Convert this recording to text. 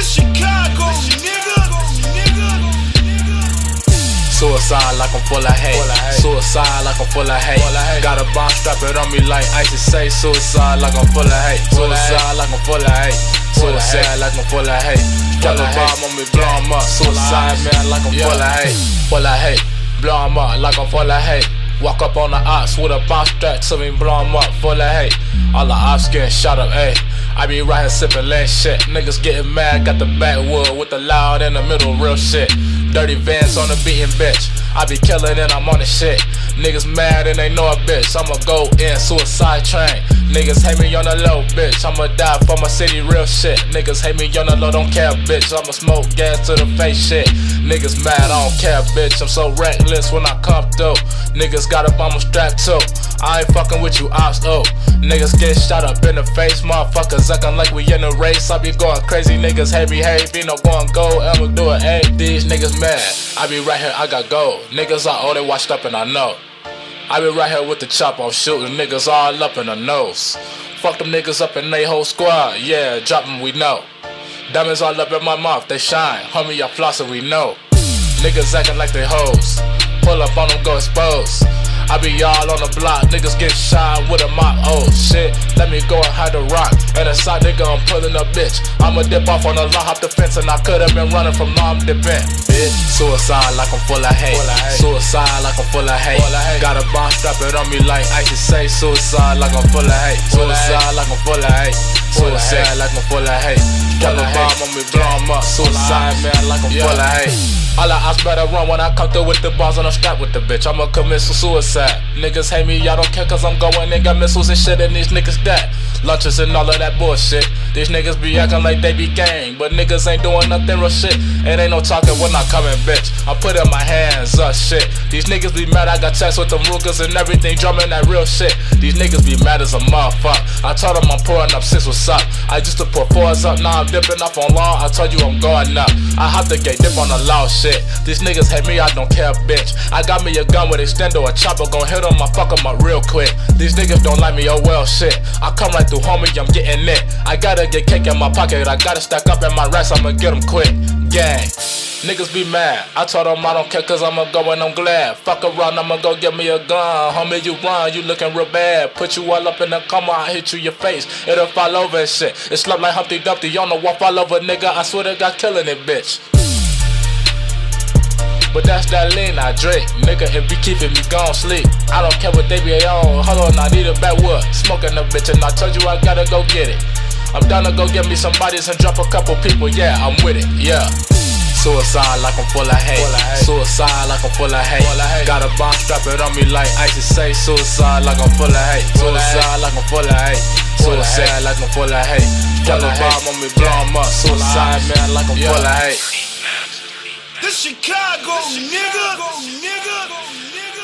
This Chicago, nigga. Suicide like I'm full of hate. Suicide like I'm full of hate. Got a bomb, strap it on me like ice. Say suicide like I'm full of hate. Suicide like I'm full of hate. Suicide like I'm full of hate. Got a bomb on me, blow 'em up. Suicide man like I'm full of hate. Full of hate. Blow 'em up like I'm full of hate. Walk up on the ops with a bomb strap to me, blow 'em up, full of hate. All the ops getting shot up, ayy. I be right here sippin' lead shit. Niggas getting mad, got the backwood with the loud in the middle, real shit. Dirty Vans on the beating bitch. I be killin' and I'm on the shit. Niggas mad and they know a bitch. I'ma go in suicide train. Niggas hate me on the low, bitch. I'ma die for my city, real shit. Niggas hate me on the low, don't care, bitch. I'ma smoke gas to the face shit. Niggas mad, I don't care, bitch. I'm so reckless when I come through. Niggas got a bomb strapped too. I ain't fucking with you, ops, oh. Niggas get shot up in the face, motherfuckers acting like we in a race. I be going crazy, niggas hate me, be no going gold, I'ma do it, ayy. These niggas mad, I be right here, I got gold. Niggas are all they washed up and I know. I be right here with the chop, I'm shooting niggas all up in the nose. Fuck them niggas up in they whole squad, yeah, drop them, we know. Diamonds all up in my mouth, they shine, homie, I flossing, we know. Niggas acting like they hoes, pull up on them, go expose. I be all on the block, niggas get shot with a mop, oh shit. Let me go and hide the rock, and a side nigga I'm pulling a bitch. I'ma dip off on the line, hop the fence, and I could've been running from now I'm dipping, bitch. Suicide like I'm full of hate. Suicide like I'm full of hate. Got a bomb, strap it on me like ice. Say suicide like I'm full of hate. Suicide like I'm full of hate. Suicide like I'm full of hate. Got a bomb on me, blow 'em up. Suicide man like I'm full of hate. All the ops better run when I come through with the bombs and I'm strapped with the bitch. I'ma commit some suicide. Niggas hate me, I don't care cause I'm going and got missiles and shit and these niggas dead. Lunches and all of that bullshit. These niggas be acting like they be gang, but niggas ain't doing nothing real shit. It ain't no talking when I come in, bitch. I put in my hands up, shit. These niggas be mad, I got text with them Rugers and everything, drumming that real shit. These niggas be mad as a motherfucker. I told them I'm pouring up 6 what's up. I used to put 4s up, now I'm dipping off on law. I told you I'm going up. I hop the gate, dip on the law shit. These niggas hate me, I don't care, bitch. I got me a gun with extendo, a chopper, gon' hit on my fuck 'em up real quick. These niggas don't like me, oh well, shit. I come right through, homie, I'm getting it. I gotta get cake in my pocket, I gotta stack up in my racks, I'ma get them quick. Gang. Niggas be mad, I told them I don't care cause I'ma go and I'm glad. Fuck around, I'ma go get me a gun. Homie, you run, you looking real bad. Put you all up in the coma, I hit you your face. It'll fall over and shit. It slap like Humpty Dumpty on the wall, fall over, nigga. I swear to God, killing it, bitch. But that's that lean I drink, nigga, it be keeping me gon' sleep. I don't care what they be on, hold on, I need a backwood. Smoking a bitch and I told you I gotta go get it. I'm down to go get me some bodies and drop a couple people, yeah, I'm with it, yeah. Suicide like I'm full of hate. Suicide like I'm full of hate. Got a bomb, strap it on me like ice. Say suicide like I'm full of hate. Suicide like I'm full of hate. Suicide like I'm full of hate. Got a bomb on me, blow 'em up. Suicide man like I'm full of hate. This Chicago, nigga.